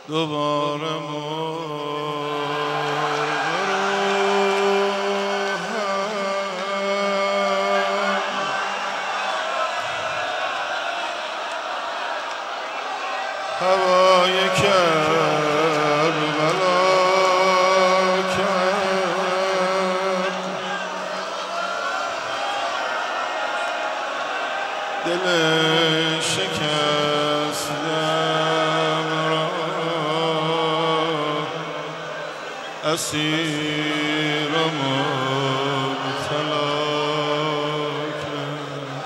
دوباره هوای کربلا کرد دل شکستم را اسیر و مبتلا کرد.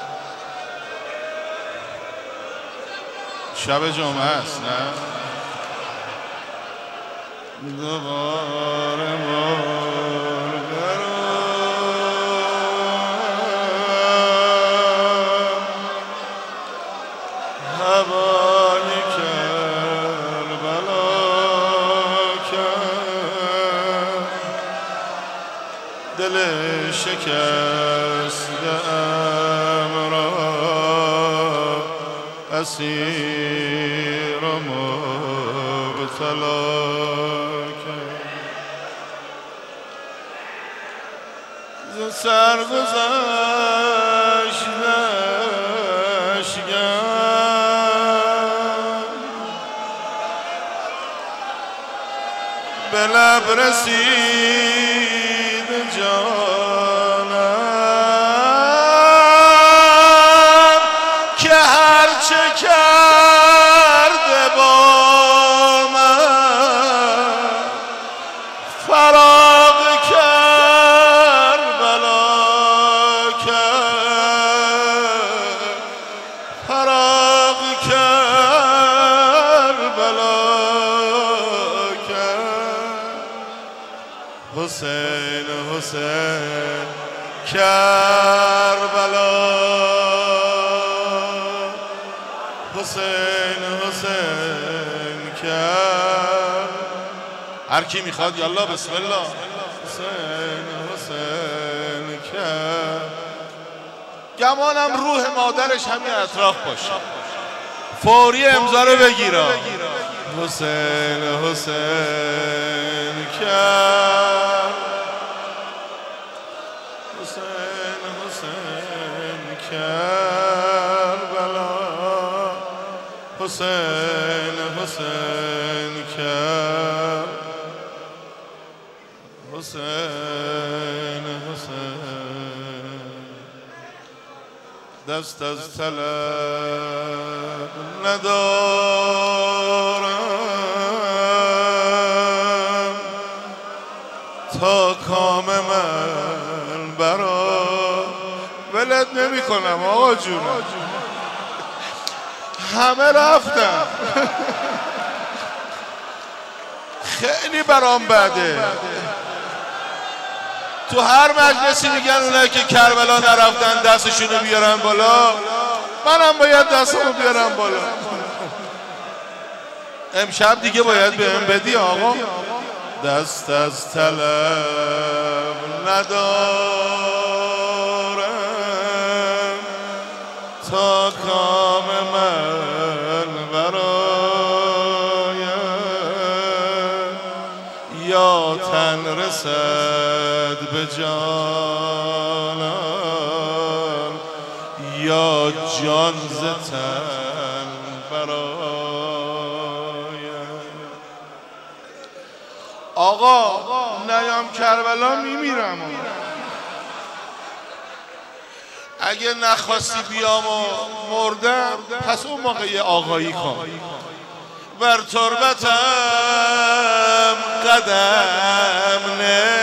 شب جمعه است نه؟ دوباره هوای کربلا کرد دل شکسته‌ام را اسیر و مبتلا کرد. ز سرگذشتش به لب رسید جانم که هرچه کرده با من فراق کربلا کرد فراق کربلا حسین حسین کربلا حسین حسین کرد. هر کی میخواد یالله بسم الله. حسین حسین کرد. گمانم روح مادرش همین اطراف باشه فوری امضا رو بگیره. حسین حسین کرد حسین حسین کربلا حسین حسین کرد حسین حسین دست از طلب ندارم تا کام من برا ولت نمی کنم آقا جون همه رفتم خیلی برام بده. تو هر مجلسی میگن اونایی که کربلا نرفتن دستشونو بیارن بالا، منم باید دستمو بیارم بالا. امشب دیگه باید بهم بدی آقا. دست از طلب ندارم تا کام من برای یا تن رسد به جانم یا جان ز تن برایم. آقا نیام کربلا میمیرم. اگه نخواستی بیام و مردم پس اون موقع یه آقایی کن. بر تربتم قدم نه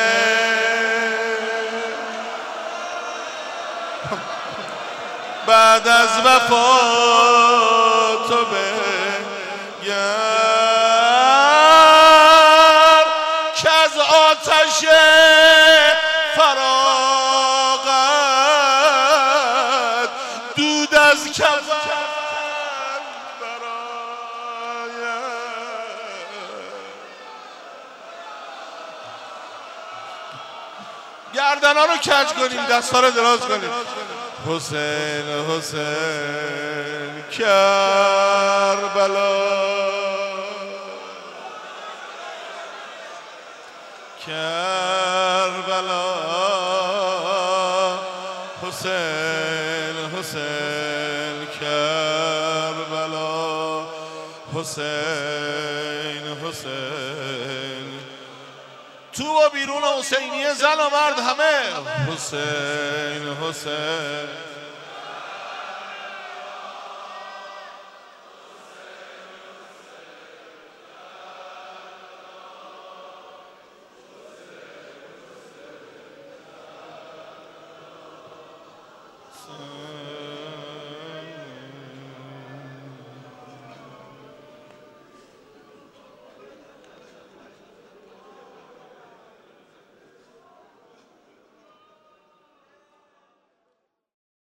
بعد از وفا تو بگر که از آتش فراغت دود از کفن گردنا رو کج کنیم دستا رو دراز کنیم. حسین حسین کربلا کربلا حسین حسین تو و بیرون حسینیه زن و مرد همه حسین حسین